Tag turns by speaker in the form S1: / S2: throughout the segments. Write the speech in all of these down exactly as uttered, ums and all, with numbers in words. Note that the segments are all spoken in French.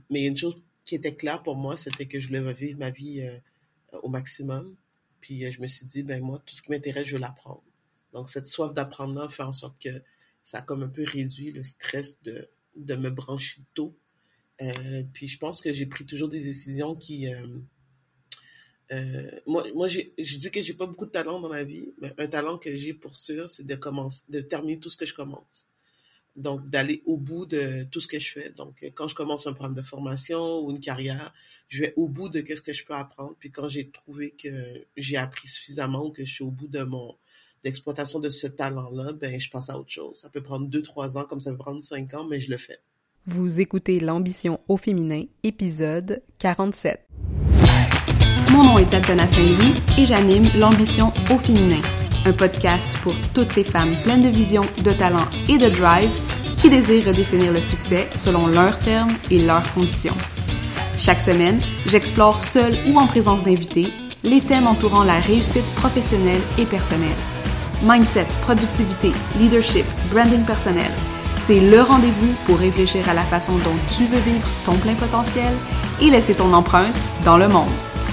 S1: mais une chose qui était claire pour moi, c'était que je voulais vivre ma vie euh, au maximum. Puis euh, je me suis dit, ben moi, tout ce qui m'intéresse, je veux l'apprendre. Donc cette soif d'apprendre-là fait en sorte que ça a comme un peu réduit le stress de, de me brancher tôt. Euh, puis je pense que j'ai pris toujours des décisions qui... Euh, euh, moi, moi j'ai, je dis que j'ai pas beaucoup de talent dans la vie, mais un talent que j'ai pour sûr, c'est de commencer, de terminer tout ce que je commence. Donc, d'aller au bout de tout ce que je fais. Donc, quand je commence un programme de formation ou une carrière, je vais au bout de ce que je peux apprendre. Puis quand j'ai trouvé que j'ai appris suffisamment ou que je suis au bout de mon d'exploitation de ce talent-là, ben je passe à autre chose. Ça peut prendre deux, trois ans, comme ça peut prendre cinq ans, mais je le fais.
S2: Vous écoutez L'ambition au féminin, épisode quarante-sept. Mon nom est Tatiana Saint-Louis et j'anime L'ambition au féminin, un podcast pour toutes les femmes pleines de vision, de talent et de drive qui désirent redéfinir le succès selon leurs termes et leurs conditions. Chaque semaine, j'explore seule ou en présence d'invités les thèmes entourant la réussite professionnelle et personnelle. Mindset, productivité, leadership, branding personnel, c'est le rendez-vous pour réfléchir à la façon dont tu veux vivre ton plein potentiel et laisser ton empreinte dans le monde.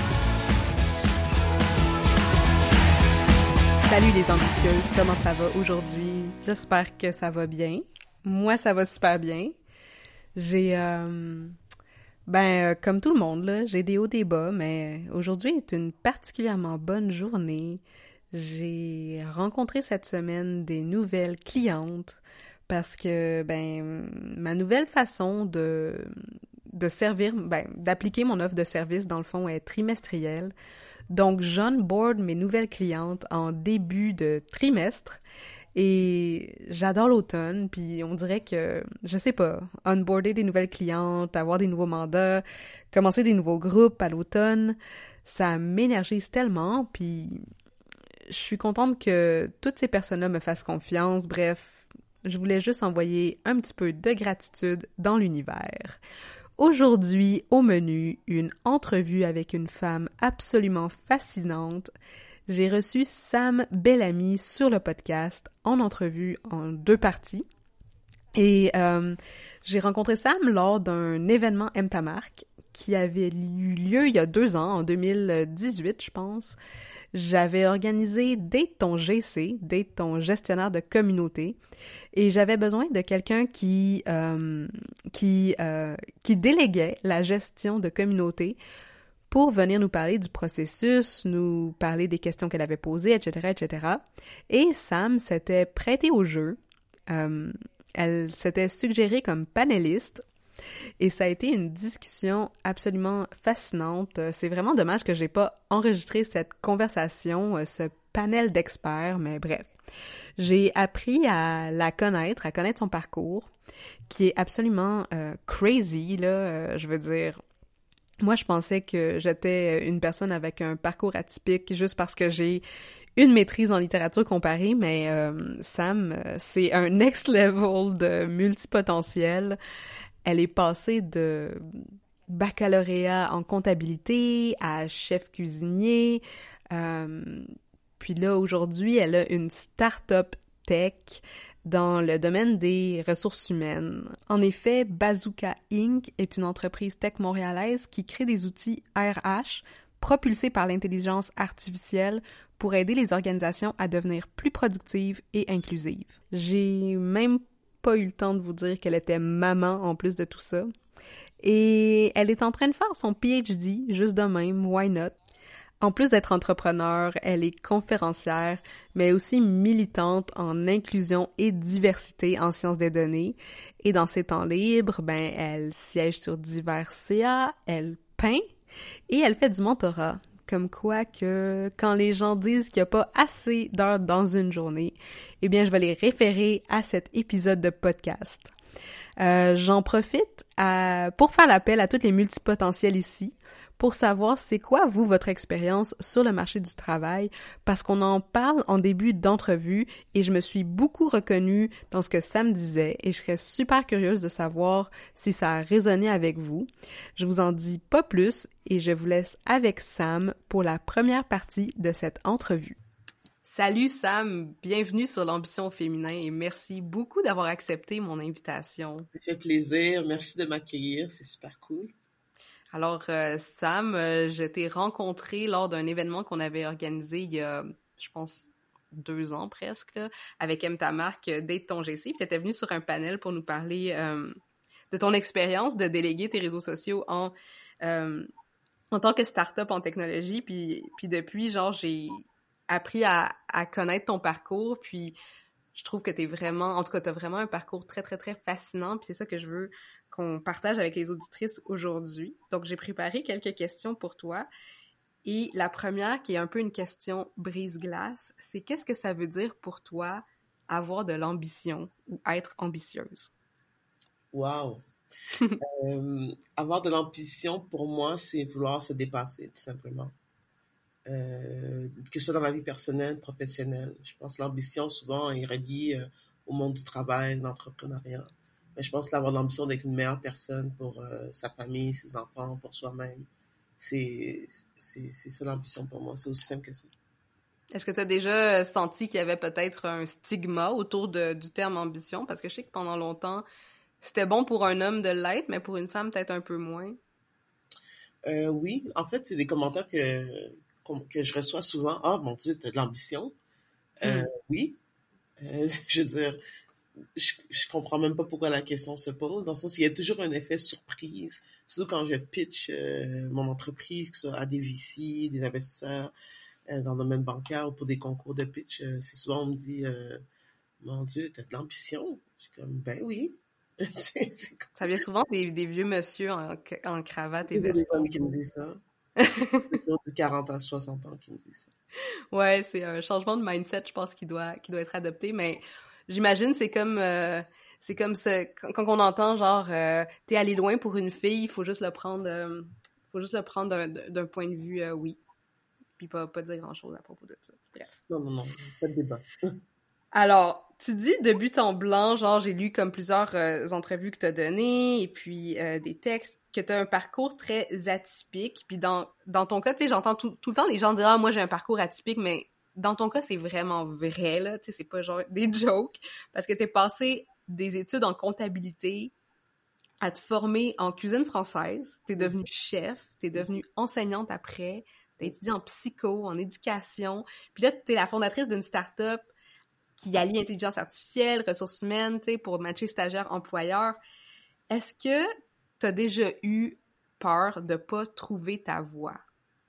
S2: Salut les ambitieuses, comment ça va aujourd'hui? J'espère que ça va bien. Moi, ça va super bien. J'ai, euh, ben, euh, comme tout le monde, là, j'ai des hauts, des bas, mais aujourd'hui est une particulièrement bonne journée. J'ai rencontré cette semaine des nouvelles clientes parce que, ben, ma nouvelle façon de, de servir, ben, d'appliquer mon offre de service, dans le fond, est trimestrielle. Donc, j'onboard mes nouvelles clientes en début de trimestre et j'adore l'automne, puis on dirait que, je sais pas, onboarder des nouvelles clientes, avoir des nouveaux mandats, commencer des nouveaux groupes à l'automne, ça m'énergise tellement, puis je suis contente que toutes ces personnes-là me fassent confiance. Bref, je voulais juste envoyer un petit peu de gratitude dans l'univers. Aujourd'hui, au menu, une entrevue avec une femme absolument fascinante. J'ai reçu Sam Bellamy sur le podcast en entrevue en deux parties. Et euh, j'ai rencontré Sam lors d'un événement M-Tamark qui avait eu lieu il y a deux ans, en deux mille dix-huit, je pense. J'avais organisé Date ton G C, Date ton gestionnaire de communauté, et j'avais besoin de quelqu'un qui euh, qui euh, qui déléguait la gestion de communauté pour venir nous parler du processus, nous parler des questions qu'elle avait posées, et cetera, et cetera. Et Sam s'était prêtée au jeu. Euh, elle s'était suggérée comme panéliste. Et ça a été une discussion absolument fascinante. C'est vraiment dommage que j'ai pas enregistré cette conversation, ce panel d'experts, mais bref. J'ai appris à la connaître, à connaître son parcours, qui est absolument euh, crazy, là, euh, je veux dire. Moi, je pensais que j'étais une personne avec un parcours atypique juste parce que j'ai une maîtrise en littérature comparée, mais euh, Sam, c'est un next level de multipotentiel. Elle est passée de baccalauréat en comptabilité à chef cuisinier. Euh, puis là, aujourd'hui, elle a une start-up tech dans le domaine des ressources humaines. En effet, Bazooka Incorporated est une entreprise tech montréalaise qui crée des outils R H propulsés par l'intelligence artificielle pour aider les organisations à devenir plus productives et inclusives. J'ai même pas eu le temps de vous dire qu'elle était maman en plus de tout ça. Et elle est en train de faire son P H D, juste de même, why not? En plus d'être entrepreneur, elle est conférencière, mais aussi militante en inclusion et diversité en sciences des données. Et dans ses temps libres, ben, elle siège sur divers C A, elle peint et elle fait du mentorat. Comme quoi que quand les gens disent qu'il n'y a pas assez d'heures dans une journée, eh bien, je vais les référer à cet épisode de podcast. Euh, j'en profite à, pour faire l'appel à toutes les multipotentiels ici, pour savoir c'est quoi, vous, votre expérience sur le marché du travail, parce qu'on en parle en début d'entrevue et je me suis beaucoup reconnue dans ce que Sam disait et je serais super curieuse de savoir si ça a résonné avec vous. Je vous en dis pas plus et je vous laisse avec Sam pour la première partie de cette entrevue. Salut Sam, bienvenue sur l'Ambition au féminin et merci beaucoup d'avoir accepté mon invitation.
S1: Ça fait plaisir, merci de m'accueillir, c'est super cool.
S2: Alors euh, Sam, euh, je t'ai rencontré lors d'un événement qu'on avait organisé il y a, je pense, deux ans presque, là, avec M. ta marque Date ton G C. Puis t'étais venu sur un panel pour nous parler euh, de ton expérience de déléguer tes réseaux sociaux en euh, en tant que start-up en technologie. Puis, puis depuis, genre, j'ai appris à, à connaître ton parcours, puis je trouve que t'es vraiment, en tout cas, t'as vraiment un parcours très, très, très fascinant, puis c'est ça que je veux qu'on partage avec les auditrices aujourd'hui. Donc, j'ai préparé quelques questions pour toi, et la première, qui est un peu une question brise-glace, c'est qu'est-ce que ça veut dire pour toi avoir de l'ambition ou être ambitieuse?
S1: Wow! euh, avoir de l'ambition, pour moi, c'est vouloir se dépasser, tout simplement. Euh, que ce soit dans la vie personnelle, professionnelle. Je pense que l'ambition, souvent, est reliée euh, au monde du travail, de l'entrepreneuriat. Mais je pense l'avoir l'ambition d'être une meilleure personne pour euh, sa famille, ses enfants, pour soi-même. C'est, c'est, c'est ça l'ambition pour moi. C'est aussi simple que ça.
S2: Est-ce que tu as déjà senti qu'il y avait peut-être un stigma autour de, du terme ambition? Parce que je sais que pendant longtemps, c'était bon pour un homme de l'être, mais pour une femme, peut-être un peu moins.
S1: Euh, oui, en fait, c'est des commentaires que, que je reçois souvent. Ah, mon Dieu, t'as de l'ambition. Euh,
S2: Mm.
S1: oui. Euh, je veux dire, je, je comprends même pas pourquoi la question se pose. Dans le sens, il y a toujours un effet surprise. Surtout quand je pitch euh, mon entreprise, que ce soit à des V C, des investisseurs euh, dans le domaine bancaire ou pour des concours de pitch. Euh, c'est souvent, on me dit, euh, mon Dieu, t'as de l'ambition. Je suis comme, ben oui. c'est, c'est comme...
S2: Ça vient souvent des, des vieux monsieur en, en cravate et
S1: Il y a des
S2: veston.
S1: femmes qui me disent ça. De quarante à soixante ans qui me disent ça.
S2: Ouais, c'est un changement de mindset, je pense, qui doit, qui doit être adopté, mais j'imagine c'est comme euh, c'est comme ça, quand, quand on entend genre euh, t'es allé loin pour une fille, il faut juste le prendre euh, faut juste le prendre d'un, d'un point de vue euh, oui, puis pas, pas dire grand-chose à propos de ça. Bref.
S1: Non, non, non, pas de débat.
S2: Alors, tu dis de but en blanc, genre j'ai lu comme plusieurs euh, entrevues que t'as données et puis euh, des textes, que t'as un parcours très atypique. Puis dans, dans ton cas, tu sais, j'entends tout, tout le temps les gens dire « Ah, moi j'ai un parcours atypique », mais dans ton cas, c'est vraiment vrai, là, tu sais, c'est pas genre des jokes, parce que t'es passé des études en comptabilité à te former en cuisine française, t'es devenue chef, t'es devenue enseignante après, t'as étudié en psycho, en éducation, puis là, t'es la fondatrice d'une start-up qui allie intelligence artificielle, ressources humaines, tu sais, pour matcher stagiaires-employeurs. Est-ce que tu as déjà eu peur de pas trouver ta voie?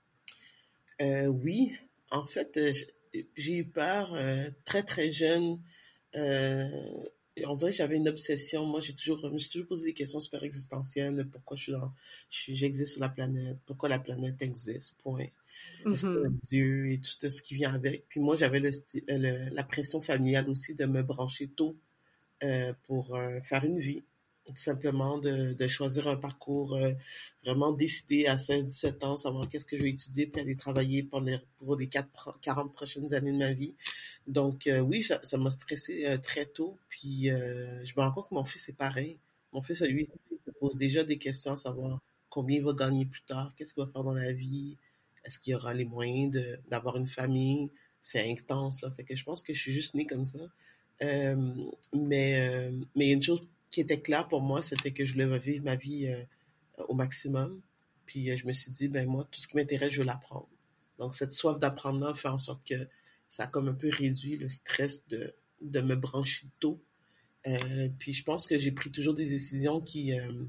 S1: Euh, oui, en fait, euh, j'ai eu peur euh, très très jeune. Euh, on dirait que j'avais une obsession. Moi, j'ai toujours, je me suis toujours posé des questions super existentielles. Pourquoi je suis dans, je, j'existe sur la planète? Pourquoi la planète existe? Point. Est-ce qu'il y a
S2: Mm-hmm.
S1: Dieu et tout ce qui vient avec? Puis moi, j'avais le, le, la pression familiale aussi de me brancher tôt euh, pour euh, faire une vie. Tout simplement de, de choisir un parcours euh, vraiment décidé à seize dix-sept ans, savoir qu'est-ce que je vais étudier, puis aller travailler pour les, pour les quatre, quarante prochaines années de ma vie. Donc euh, oui, ça, ça m'a stressé euh, très tôt, puis euh, je me rends compte que mon fils est pareil. Mon fils, lui, il se pose déjà des questions à savoir combien il va gagner plus tard, qu'est-ce qu'il va faire dans la vie, est-ce qu'il aura les moyens de, d'avoir une famille. C'est intense, là. Fait que je pense que je suis juste née comme ça. Euh, mais, euh, mais une chose qui était claire pour moi, c'était que je voulais vivre ma vie euh, au maximum. Puis euh, je me suis dit, ben moi, tout ce qui m'intéresse, je veux l'apprendre. Donc cette soif d'apprendre-là fait en sorte que ça a comme un peu réduit le stress de, de me brancher tôt. Euh, puis je pense que j'ai pris toujours des décisions qui... Euh,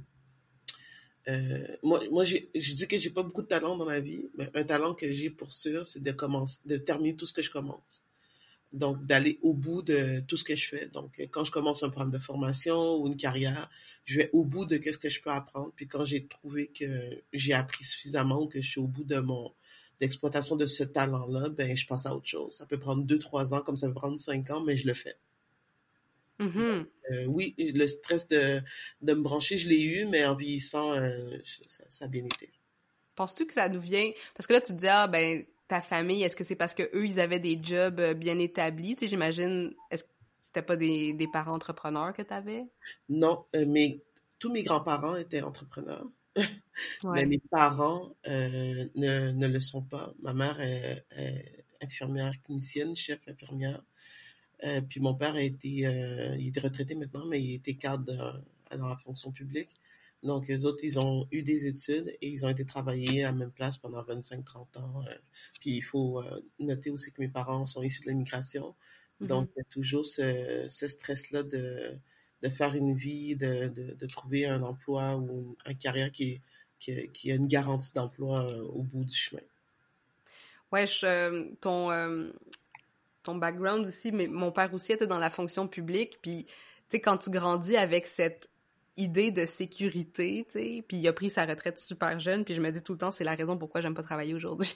S1: euh, moi, moi j'ai, je dis que j'ai pas beaucoup de talent dans la vie, mais un talent que j'ai pour sûr, c'est de commencer, de terminer tout ce que je commence. Donc, d'aller au bout de tout ce que je fais. Donc, quand je commence un programme de formation ou une carrière, je vais au bout de ce que je peux apprendre. Puis quand j'ai trouvé que j'ai appris suffisamment ou que je suis au bout de mon d'exploitation de ce talent-là, ben je passe à autre chose. Ça peut prendre deux, trois ans, comme ça peut prendre cinq ans, mais je le fais.
S2: Mm-hmm.
S1: Euh, oui, le stress de, de me brancher, je l'ai eu, mais en vieillissant, euh, ça, ça a bien été.
S2: Penses-tu que ça nous vient... Parce que là, tu te dis, ah, ben, ta famille, est-ce que c'est parce qu'eux, ils avaient des jobs bien établis? Tu sais, j'imagine, est-ce que c'était pas des, des parents entrepreneurs que t'avais?
S1: Non, euh, mais tous mes grands-parents étaient entrepreneurs. Mais
S2: Ouais.
S1: mes parents euh, ne, ne le sont pas. Ma mère, elle, elle, infirmière clinicienne, chef infirmière. Euh, puis mon père a été, euh, il était retraité maintenant, mais il était cadre dans, dans la fonction publique. Donc, eux autres, ils ont eu des études et ils ont été travailler à la même place pendant vingt-cinq trente ans. Euh, puis il faut euh, noter aussi que mes parents sont issus de l'immigration. Donc,
S2: Mhm.
S1: il y a toujours ce, ce stress-là de, de faire une vie, de, de, de trouver un emploi ou une, une carrière qui, est, qui, qui a une garantie d'emploi euh, au bout du chemin.
S2: Ouais, je, euh, ton, euh, ton background aussi, mais mon père aussi était dans la fonction publique, puis tu sais, quand tu grandis avec cette idée de sécurité, tu sais, puis il a pris sa retraite super jeune, puis je me dis tout le temps, c'est la raison pourquoi j'aime pas travailler aujourd'hui.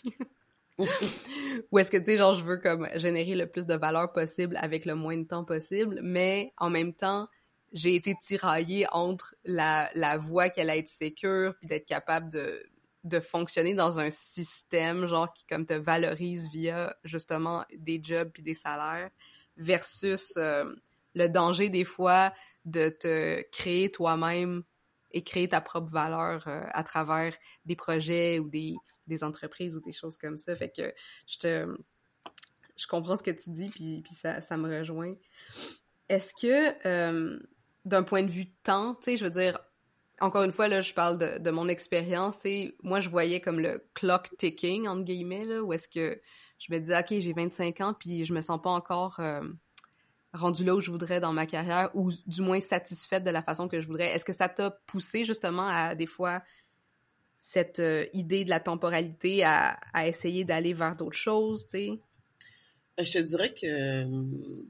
S2: Ou est-ce que, tu sais, genre, je veux comme générer le plus de valeur possible avec le moins de temps possible, mais en même temps, j'ai été tiraillée entre la, la voie qu'elle a être sécure, puis d'être capable de, de fonctionner dans un système, genre, qui comme te valorise via, justement, des jobs puis des salaires, versus euh, le danger, des fois, de te créer toi-même et créer ta propre valeur euh, à travers des projets ou des, des entreprises ou des choses comme ça. Fait que je te... Je comprends ce que tu dis, puis, puis ça, ça me rejoint. Est-ce que, euh, d'un point de vue temps, tu sais, je veux dire, encore une fois, là, je parle de, de mon expérience, tu sais, moi, je voyais comme le clock ticking, entre guillemets, là, où est-ce que je me disais, OK, j'ai vingt-cinq ans, puis je me sens pas encore euh, rendue là où je voudrais dans ma carrière, ou du moins satisfaite de la façon que je voudrais. Est-ce que ça t'a poussé, justement, à, des fois, cette euh, idée de la temporalité, à, à essayer d'aller vers d'autres choses, tu sais?
S1: Je te dirais que euh,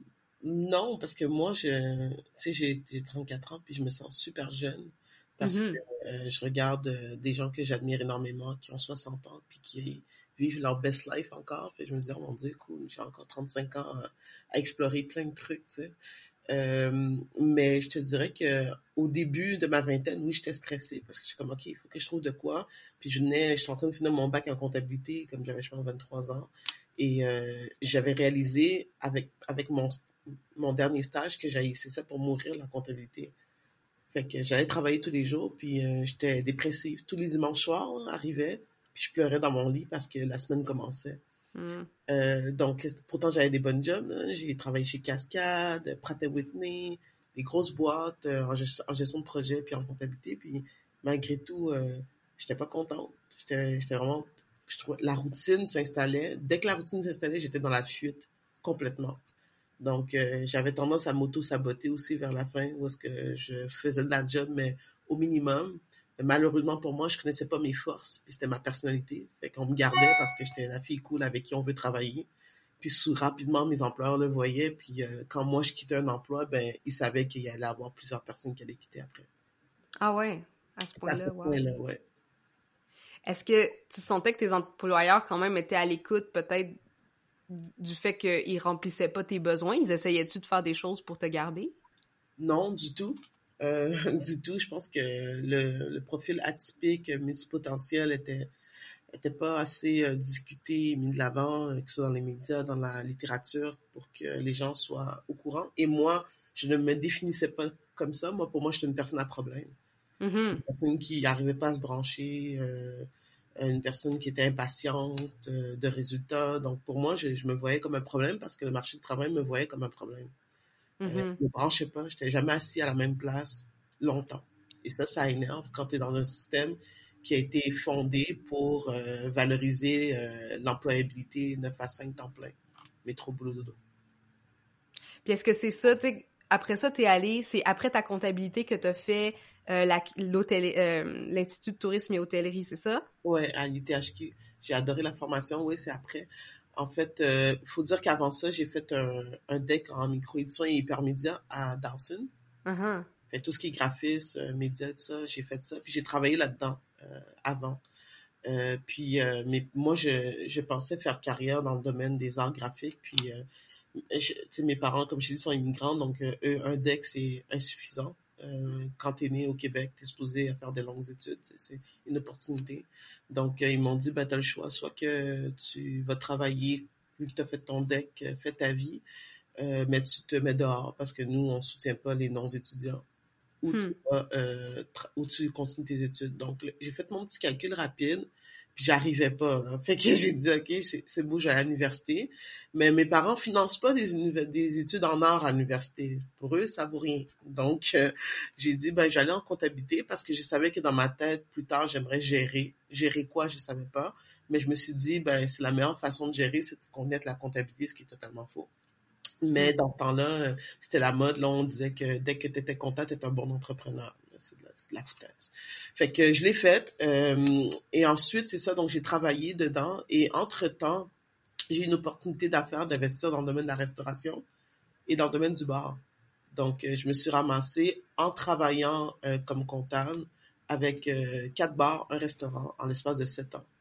S1: non, parce que moi, je, tu sais, j'ai, j'ai trente-quatre ans, puis je me sens super jeune, parce que
S2: Mm-hmm.
S1: euh, je regarde euh, des gens que j'admire énormément, qui ont soixante ans, puis qui vivent leur best life encore. Puis je me dis, oh mon Dieu, cool, j'ai encore trente-cinq ans à, à explorer plein de trucs, tu sais. Euh, mais je te dirais que au début de ma vingtaine, oui, j'étais stressée parce que j'étais comme, OK, il faut que je trouve de quoi. Puis je venais, j'étais en train de finir mon bac en comptabilité, comme j'avais, je pense, vingt-trois ans. Et euh, j'avais réalisé avec, avec mon, mon dernier stage que j'haïssais ça pour mourir, la comptabilité. Fait que j'allais travailler tous les jours, puis euh, j'étais dépressive. Tous les dimanches soirs, hein, arrivait, puis je pleurais dans mon lit parce que la semaine commençait.
S2: Mm.
S1: Euh, donc, pourtant, j'avais des bonnes jobs, hein. J'ai travaillé chez Cascade, Pratt et Whitney, des grosses boîtes euh, en, gest- en gestion de projet puis en comptabilité. Puis, malgré tout, euh, j'étais pas contente. J'étais, j'étais vraiment... Je trouvais, la routine s'installait. Dès que la routine s'installait, j'étais dans la fuite complètement. Donc, euh, j'avais tendance à m'auto-saboter aussi vers la fin, où est-ce que je faisais de la job, mais au minimum. Malheureusement pour moi, je connaissais pas mes forces, puis c'était ma personnalité. Fait qu'on me gardait parce que j'étais la fille cool avec qui on veut travailler. Puis sous, rapidement, mes employeurs le voyaient, puis euh, quand moi je quittais un emploi, ben ils savaient qu'il y allait avoir plusieurs personnes qui allaient quitter après.
S2: Ah ouais, à ce
S1: C'est à ce
S2: point-là, wow.
S1: point-là, ouais.
S2: Est-ce que tu sentais que tes employeurs quand même étaient à l'écoute peut-être du fait qu'ils remplissaient pas tes besoins? Ils essayaient-tu de faire des choses pour te garder?
S1: Non, du tout. Euh, du tout. Je pense que le, le profil atypique, multipotentiel était était pas assez euh, discuté, mis de l'avant, euh, que ce soit dans les médias, dans la littérature, pour que les gens soient au courant. Et moi, je ne me définissais pas comme ça. Moi, pour moi, j'étais une personne à problème.
S2: Mm-hmm.
S1: Une personne qui n'arrivait pas à se brancher, euh, une personne qui était impatiente euh, de résultats. Donc, pour moi, je, je me voyais comme un problème parce que le marché du travail me voyait comme un problème. Euh,
S2: Mm-hmm.
S1: je me branchais pas, j'étais jamais assis à la même place longtemps. Et ça, ça énerve quand tu es dans un système qui a été fondé pour euh, valoriser euh, l'employabilité neuf à cinq temps plein. Métro, boulot, dodo.
S2: Puis est-ce que c'est ça, tu sais, après ça, t'es allé, c'est après ta comptabilité que t'as fait euh, la, l'hôtel, euh, l'Institut de tourisme et hôtellerie, c'est ça?
S1: Ouais, à l'I T H Q. J'ai adoré la formation. Oui, c'est après. En fait, il euh, faut dire qu'avant ça, j'ai fait un, un deck en micro-édition et hypermédia à Dawson.
S2: Uh-huh.
S1: Fait tout ce qui est graphisme, euh, médias, tout ça, j'ai fait ça. Puis j'ai travaillé là-dedans euh, avant. Euh, puis, euh, mais moi, je, je pensais faire carrière dans le domaine des arts graphiques. Puis, euh, je, tu sais, mes parents, comme je dis, sont immigrants, donc euh, eux, un deck, c'est insuffisant. Euh, quand t'es né au Québec, t'es supposé à faire des longues études, c'est une opportunité. Donc, euh, ils m'ont dit, ben, t'as le choix, soit que tu vas travailler, vu que t'as fait ton deck, fais ta vie, euh, mais tu te mets dehors, parce que nous, on soutient pas les non-étudiants. Ou tu,
S2: Hmm.
S1: vas, euh, tra- ou tu continues tes études. Donc, le- j'ai fait mon petit calcul rapide, Puis j'arrivais pas, là. Fait que j'ai dit, OK, c'est, c'est beau, j'allais à l'université. Mais mes parents financent pas des, univ- des études en art à l'université. Pour eux, ça vaut rien. Donc, euh, j'ai dit, ben, j'allais en comptabilité parce que je savais que dans ma tête, plus tard, j'aimerais gérer. Gérer quoi, je savais pas. Mais je me suis dit, ben, c'est la meilleure façon de gérer, c'est de connaître la comptabilité, ce qui est totalement faux. Mais dans ce temps-là, euh, c'était la mode. Là, on disait que dès que tu étais content, tu étais un bon entrepreneur. C'est de la, c'est de la foutaise. Fait que je l'ai faite. Euh, et ensuite, c'est ça. Donc, j'ai travaillé dedans. Et entre-temps, j'ai eu une opportunité d'affaires d'investir dans le domaine de la restauration et dans le domaine du bar. Donc, euh, je me suis ramassée en travaillant euh, comme comptable avec euh, quatre bars, un restaurant en l'espace de sept ans.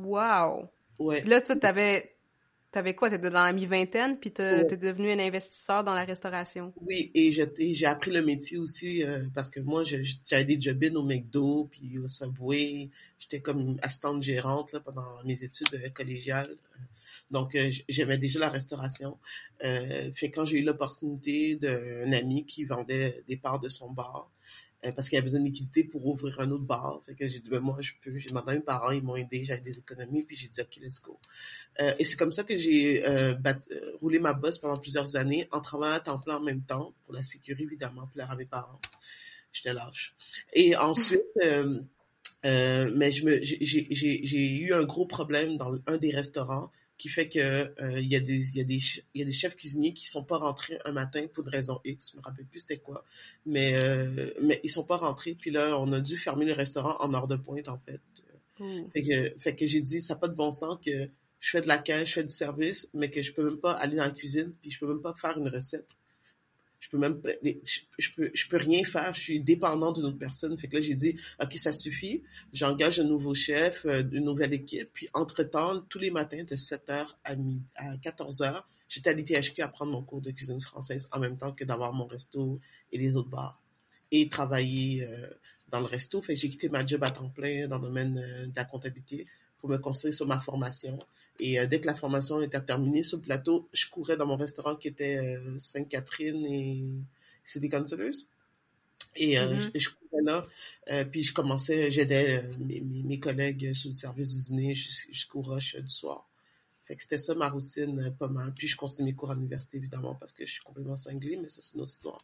S2: Wow!
S1: Ouais.
S2: Puis là, tu t'avais, t'avais quoi? T'étais dans la mi-vingtaine, puis t'es,
S1: Ouais.
S2: t'es devenu un investisseur dans la restauration.
S1: Oui, et j'ai, et j'ai appris le métier aussi euh, parce que moi, je- j'avais des job-ins au McDo, puis au Subway. J'étais comme assistante gérante là, pendant mes études euh, collégiales. Donc, euh, j- j'aimais déjà la restauration. Euh, fait que quand j'ai eu l'opportunité d'un ami qui vendait des parts de son bar, euh, parce qu'il y avait besoin de liquidité pour ouvrir un autre bar. Fait que j'ai dit, ben moi, je peux. J'ai demandé à mes parents, ils m'ont aidé, j'avais des économies, puis j'ai dit, OK, let's go. Euh, et c'est comme ça que j'ai euh, bat- euh, roulé ma bosse pendant plusieurs années, en travaillant à temps plein en même temps, pour la sécurité, évidemment, plaire à mes parents. J'étais lâche. Et ensuite, euh, euh, mais je me, j'ai, j'ai, j'ai j'ai eu un gros problème dans un des restaurants qui fait que euh, il y a des il y a des ch- il y a des chefs cuisiniers qui sont pas rentrés un matin pour une raison X, je me rappelle plus c'était quoi, mais euh, mais ils sont pas rentrés puis là on a dû fermer le restaurant en heure de pointe en fait.
S2: Ouh.
S1: Fait que fait que j'ai dit ça n'a pas de bon sens que je fais de la caisse, je fais du service, mais que je peux même pas aller dans la cuisine puis je peux même pas faire une recette. Je peux même pas, je, je peux, je peux rien faire. Je suis dépendant d'une autre personne. Fait que là, j'ai dit, OK, ça suffit. J'engage un nouveau chef, euh, une nouvelle équipe. Puis, entre-temps, tous les matins, de sept heures à, mi- à quatorze heures, j'étais à l'I T H Q à prendre mon cours de cuisine française en même temps que d'avoir mon resto et les autres bars. Et travailler euh, dans le resto. Fait que j'ai quitté ma job à temps plein dans le domaine euh, de la comptabilité pour me concentrer sur ma formation. Et euh, dès que la formation était terminée sur le plateau, je courais dans mon restaurant qui était euh, Sainte-Catherine et City Councilors. Et euh, je,
S2: Mhm.
S1: je courais là, euh, puis je commençais, j'aidais euh, mes, mes, mes collègues sur le service du dîner jusqu'au rush euh, du soir. Fait que c'était ça ma routine, euh, pas mal. Puis je continue mes cours à l'université, évidemment, parce que je suis complètement cinglée, mais ça, c'est une autre histoire.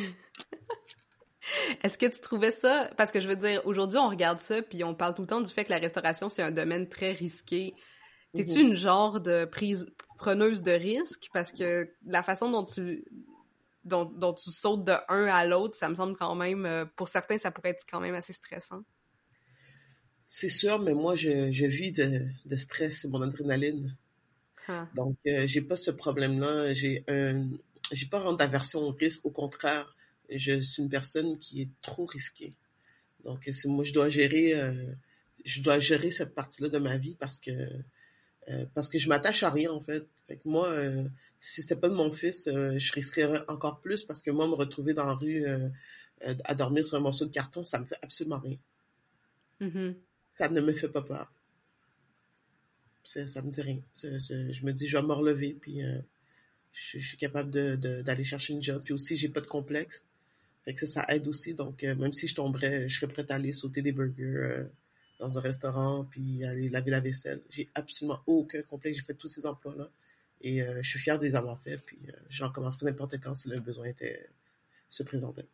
S2: Est-ce que tu trouvais ça, parce que je veux dire, aujourd'hui, on regarde ça, puis on parle tout le temps du fait que la restauration, c'est un domaine très risqué. T'es-tu
S1: Mhm.
S2: une genre de prise, preneuse de risque? Parce que la façon dont tu, dont, dont tu sautes de un à l'autre, ça me semble quand même, euh, pour certains, ça pourrait être quand même assez stressant.
S1: C'est sûr, mais moi, je, je vis de, de stress, c'est mon adrénaline.
S2: Huh.
S1: Donc, euh, j'ai pas ce problème-là. J'ai un, j'ai pas vraiment d'aversion au risque. Au contraire, je suis une personne qui est trop risquée. Donc, c'est moi, je dois gérer, euh, je dois gérer cette partie-là de ma vie parce que, euh, parce que je m'attache à rien en fait. Fait que moi, euh, si c'était pas de mon fils, euh, je risquerais encore plus parce que moi, me retrouver dans la rue euh, euh, à dormir sur un morceau de carton, ça me fait absolument rien.
S2: Mhm.
S1: Ça ne me fait pas peur. Ça, ça me dit rien. C'est- c'est- je me dis, je vais me relever, puis euh, je, je suis capable de, de- d'aller chercher une job. Puis aussi, j'ai pas de complexe. Fait que ça, ça aide aussi. Donc, euh, même si je tomberais, je serais prête à aller sauter des burgers euh, dans un restaurant, puis aller laver la vaisselle. J'ai absolument aucun complexe. J'ai fait tous ces emplois-là. Et euh, je suis fière de les avoir faits. Puis euh, j'en commencerai n'importe quand si le besoin était, se présentait.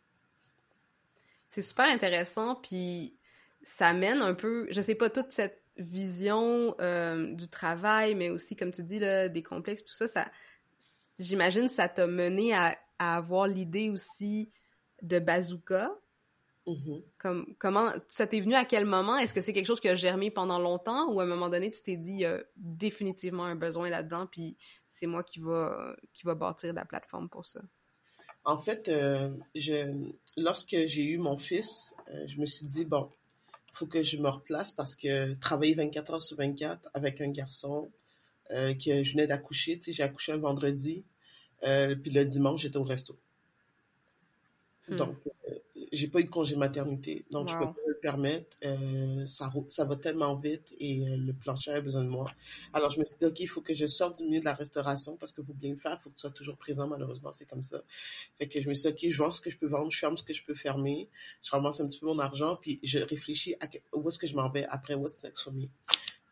S2: C'est super intéressant, puis ça mène un peu, je sais pas, toute cette vision euh, du travail, mais aussi, comme tu dis, là, des complexes, tout ça, ça j'imagine ça t'a mené à, à avoir l'idée aussi de Bazooka.
S1: Mhm.
S2: Comme, comment, ça t'est venu à quel moment? Est-ce que c'est quelque chose qui a germé pendant longtemps ou à un moment donné, tu t'es dit, il y a définitivement un besoin là-dedans, puis c'est moi qui va, qui va bâtir la plateforme pour ça?
S1: En fait, euh, je, lorsque j'ai eu mon fils, euh, je me suis dit, bon, il faut que je me replace parce que travailler vingt-quatre heures sur vingt-quatre avec un garçon euh, que je venais d'accoucher, tu sais, j'ai accouché un vendredi, euh, puis le dimanche, j'étais au resto.
S2: Hmm.
S1: Donc, euh, j'ai pas eu de congé maternité, donc je peux
S2: Wow.
S1: pas me le permettre. Euh, ça, ça va tellement vite et euh, le plancher a besoin de moi. Alors, je me suis dit, OK, il faut que je sorte du milieu de la restauration parce que pour bien le faire, il faut que tu sois toujours présent, malheureusement, c'est comme ça. Fait que je me suis dit, OK, je vois ce que je peux vendre, je ferme ce que je peux fermer, je ramasse un petit peu mon argent, puis je réfléchis à où est-ce que je m'en vais après, what's next for me.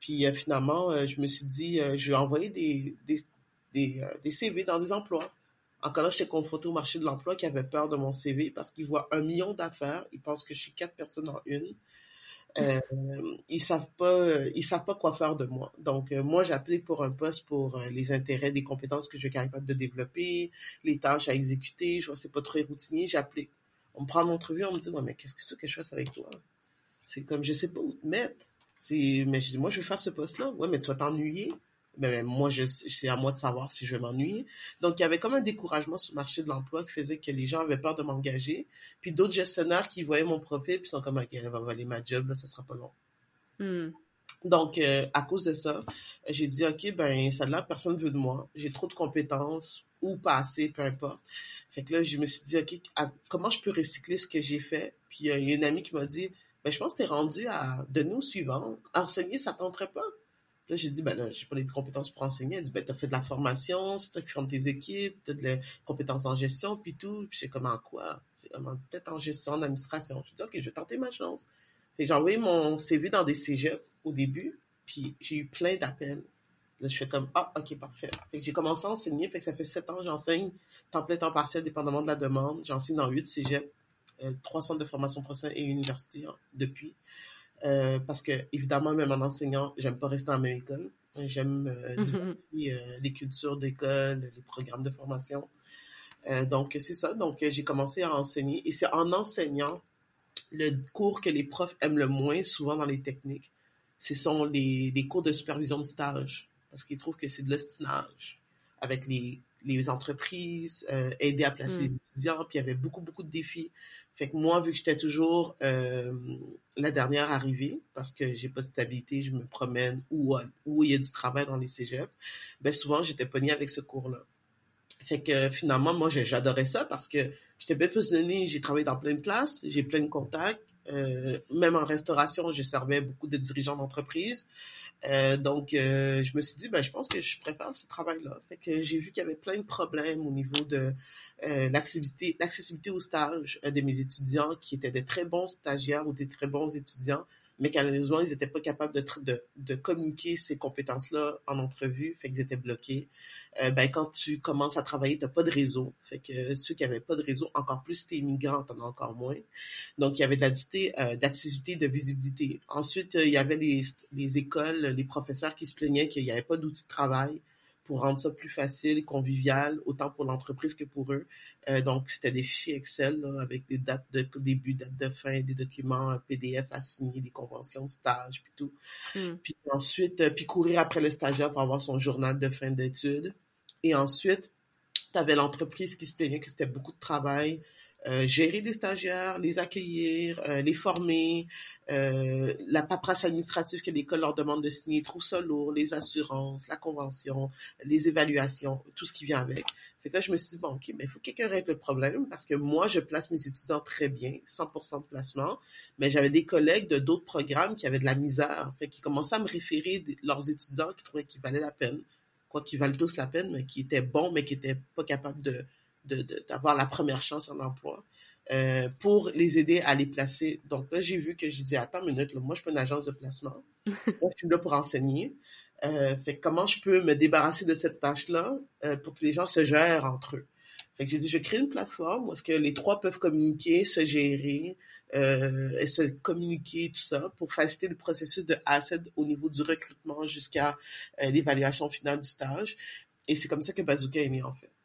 S1: Puis euh, finalement, euh, je me suis dit, euh, je vais envoyer des, des, des, euh, des C V dans des emplois. Encore là, j'étais confrontée au marché de l'emploi qui avait peur de mon C V parce qu'ils voient un million d'affaires, ils pensent que je suis quatre personnes en une. Euh, ils savent pas, ils savent pas quoi faire de moi. Donc, euh, moi, j'ai appelé pour un poste pour euh, les intérêts, les compétences que je suis capable de développer, les tâches à exécuter. Je vois, c'est pas très routinier. J'ai appelé. On me prend en entrevue, on me dit, ouais, mais qu'est-ce que c'est que je fasse avec toi? C'est comme, je sais pas où te mettre. C'est, mais je dis, moi, je veux faire ce poste-là. Ouais, mais tu vas t'ennuyer. Ben, moi, je, c'est à moi de savoir si je vais m'ennuyer. Donc, il y avait comme un découragement sur le marché de l'emploi qui faisait que les gens avaient peur de m'engager. Puis d'autres gestionnaires qui voyaient mon profil puis sont comme, OK, elle va voler ma job, là, ça sera pas long.
S2: Mm.
S1: Donc, euh, à cause de ça, j'ai dit, OK, ben, celle-là, personne ne veut de moi. J'ai trop de compétences ou pas assez, peu importe. Fait que là, je me suis dit, OK, à, comment je peux recycler ce que j'ai fait? Puis, euh, il y a une amie qui m'a dit, ben, je pense que tu es rendu à donner au suivant. Enseigner, ça ne tenterait pas? Là, j'ai dit, ben là, j'ai pas les compétences pour enseigner. Elle dit, ben, t'as fait de la formation, c'est toi qui formes tes équipes, t'as de la compétences en gestion, puis tout. Puis j'ai comme, en quoi? J'ai comme, peut-être en gestion, en administration. J'ai dit, OK, je vais tenter ma chance. Fait que j'ai envoyé mon C V dans des cégeps au début, puis j'ai eu plein d'appels. Là, je fais comme, ah, OK, parfait. Fait que j'ai commencé à enseigner, fait que ça fait sept ans que j'enseigne, temps plein, temps partiel, dépendamment de la demande. J'enseigne dans huit cégeps, euh, trois centres de formation professionnelle et une université hein, depuis. Euh, parce que, évidemment, même en enseignant, j'aime pas rester dans la même école. J'aime euh, diversifier euh, les cultures d'école, les programmes de formation. Euh, donc, c'est ça. Donc, j'ai commencé à enseigner. Et c'est en enseignant le cours que les profs aiment le moins, souvent dans les techniques. Ce sont les, les cours de supervision de stage. Parce qu'ils trouvent que c'est de l'ostinage avec les, les entreprises, euh, aider à placer mm. les étudiants. Puis, il y avait beaucoup, beaucoup de défis. Fait que moi, vu que j'étais toujours euh, la dernière arrivée, parce que j'ai pas de stabilité, je me promène où, où il y a du travail dans les cégeps, ben souvent, j'étais pognée avec ce cours-là. Fait que finalement, moi, j'adorais ça parce que j'étais bien positionnée, j'ai travaillé dans plein de classes, j'ai plein de contacts. Euh, même en restauration, je servais beaucoup de dirigeants d'entreprise. Euh, donc, euh, je me suis dit, ben, je pense que je préfère ce travail-là. Fait que j'ai vu qu'il y avait plein de problèmes au niveau de euh, l'accessibilité, l'accessibilité au stage euh, de mes étudiants qui étaient des très bons stagiaires ou des très bons étudiants, mais malheureusement, ils n'étaient pas capables de, de, de communiquer ces compétences-là en entrevue, fait qu'ils étaient bloqués. Euh, ben, quand tu commences à travailler, tu n'as pas de réseau. Fait que ceux qui n'avaient pas de réseau, encore plus si tu es immigrant, tu en as encore moins. Donc, il y avait de l'activité, euh, d'accessibilité, de visibilité. Ensuite, euh, il y avait les, les écoles, les professeurs qui se plaignaient qu'il n'y avait pas d'outils de travail pour rendre ça plus facile, convivial, autant pour l'entreprise que pour eux. Euh, donc, c'était des fichiers Excel là, avec des dates de début, dates de fin, des documents P D F à signer, des conventions de stage, puis tout. Mm. Puis ensuite, euh, puis courir après le stagiaire pour avoir son journal de fin d'études. Et ensuite, tu avais l'entreprise qui se plaignait que c'était beaucoup de travail. Euh, gérer les stagiaires, les accueillir, euh, les former, euh, la paperasse administrative que l'école leur demande de signer, trop ça lourd, les assurances, la convention, les évaluations, tout ce qui vient avec. Fait que là, je me suis dit, bon, OK, mais il faut que quelqu'un règle le problème parce que moi, je place mes étudiants très bien, cent pour cent de placement, mais j'avais des collègues de d'autres programmes qui avaient de la misère, fait qu'ils commençaient à me référer leurs étudiants qui trouvaient qu'ils valaient la peine, quoi qu'ils valent tous la peine, mais qui étaient bons, mais qui n'étaient pas capables de De, de, d'avoir la première chance en emploi euh, pour les aider à les placer. Donc là, j'ai vu que j'ai dit, attends une minute, là, moi, je suis pas une agence de placement. Moi, je suis là pour enseigner. Euh, fait que comment je peux me débarrasser de cette tâche-là euh, pour que les gens se gèrent entre eux? Fait que j'ai dit, je crée une plateforme où est-ce que les trois peuvent communiquer, se gérer, euh, et se communiquer, tout ça, pour faciliter le processus de A à Z au niveau du recrutement jusqu'à euh, l'évaluation finale du stage. Et c'est comme ça que Bazooka est né, en fait.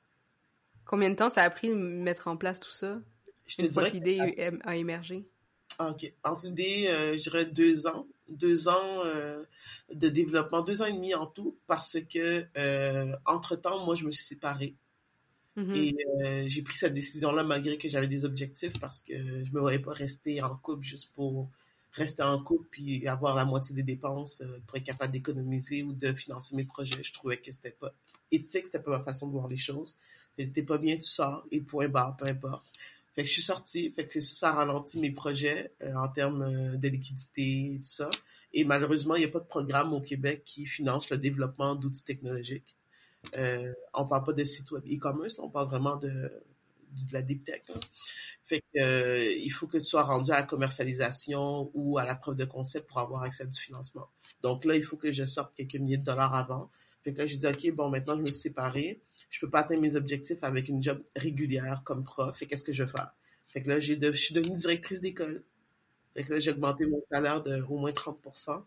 S2: Combien de temps ça a pris de mettre en place tout ça?
S1: Je te
S2: Une fois
S1: dirais
S2: que l'idée a... a émergé?
S1: Ah, OK. Entre l'idée, euh, je dirais deux ans. Deux ans euh, de développement, deux ans et demi en tout, parce que euh, entre-temps, moi, je me suis séparée. Mm-hmm. Et euh, j'ai pris cette décision-là malgré que j'avais des objectifs parce que je me voyais pas rester en couple juste pour rester en couple puis avoir la moitié des dépenses euh, pour être capable d'économiser ou de financer mes projets. Je trouvais que c'était pas éthique, c'était pas ma façon de voir les choses. C'était pas bien, tu sors, et point barre, peu importe. Fait que je suis sortie, fait que c'est ça, ça a ralenti mes projets euh, en termes euh, de liquidité et tout ça. Et malheureusement, il n'y a pas de programme au Québec qui finance le développement d'outils technologiques. Euh, on parle pas de site web e-commerce, on parle vraiment de, de la deep tech, là. Fait que, euh, il faut que tu sois rendu à la commercialisation ou à la preuve de concept pour avoir accès à du financement. Donc là, il faut que je sorte quelques milliers de dollars avant. Fait que là, j'ai dit, OK, bon, maintenant, je me suis séparée. Je peux pas atteindre mes objectifs avec une job régulière comme prof. Fait qu'est-ce que je vais faire? Fait que là, j'ai de, je suis devenue directrice d'école. Fait que là, j'ai augmenté mon salaire de au moins trente pour cent.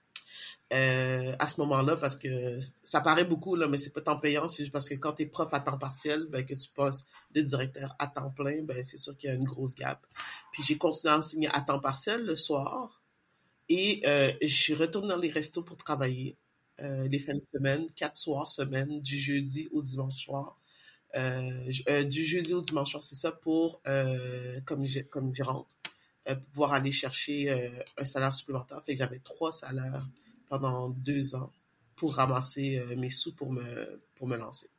S1: Euh, à ce moment-là, parce que ça paraît beaucoup, là, mais c'est pas temps payant, c'est juste parce que quand t'es prof à temps partiel, ben, que tu passes de directeur à temps plein, ben, c'est sûr qu'il y a une grosse gap. Puis j'ai continué à enseigner à temps partiel le soir, et euh, je retourne dans les restos pour travailler euh, les fins de semaine, quatre soirs semaine, du jeudi au dimanche soir. Euh, euh, du jeudi au dimanche soir, c'est ça, pour euh, comme, comme gérante, euh, pour pouvoir aller chercher euh, un salaire supplémentaire. Fait que j'avais trois salaires pendant deux ans pour ramasser euh, mes sous pour me, pour me lancer.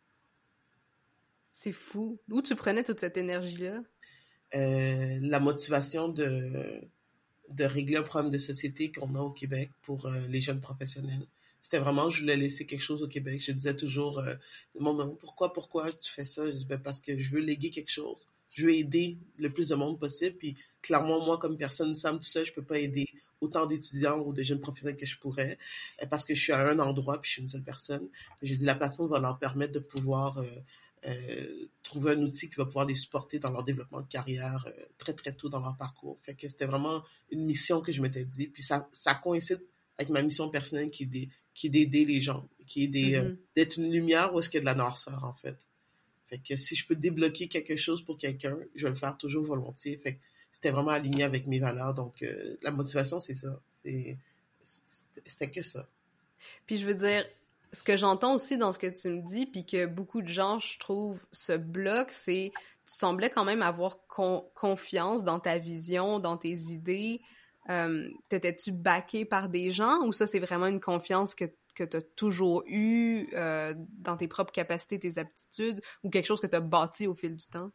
S2: C'est fou. D'où tu prenais toute cette énergie-là?
S1: Euh, la motivation de, de régler un problème de société qu'on a au Québec pour euh, les jeunes professionnels. C'était vraiment, je voulais laisser quelque chose au Québec. Je disais toujours, euh, maman, pourquoi, pourquoi tu fais ça? Je dis, ben, parce que je veux léguer quelque chose. Je veux aider le plus de monde possible. Puis clairement, moi, comme personne Sam tout seul, je peux pas aider autant d'étudiants ou de jeunes professionnels que je pourrais, euh, parce que je suis à un endroit puis je suis une seule personne. J'ai dit, la plateforme va leur permettre de pouvoir euh, euh, trouver un outil qui va pouvoir les supporter dans leur développement de carrière euh, très, très tôt dans leur parcours. Fait que c'était vraiment une mission que je m'étais dit. Puis ça, ça coïncide avec ma mission personnelle qui est des, qui est d'aider les gens, qui est des, mm-hmm. euh, d'être une lumière où est-ce qu'il y a de la noirceur, en fait. Fait que si je peux débloquer quelque chose pour quelqu'un, je vais le faire toujours volontiers. Fait que c'était vraiment aligné avec mes valeurs. Donc, euh, la motivation, c'est ça. C'est, c'était que ça.
S2: Puis je veux dire, ce que j'entends aussi dans ce que tu me dis, puis que beaucoup de gens, je trouve, se bloquent, c'est tu semblais quand même avoir con- confiance dans ta vision, dans tes idées. Euh, t'étais-tu backé par des gens ou ça, c'est vraiment une confiance que, que t'as toujours eue euh, dans tes propres capacités, tes aptitudes, ou quelque chose que t'as bâti au fil du temps?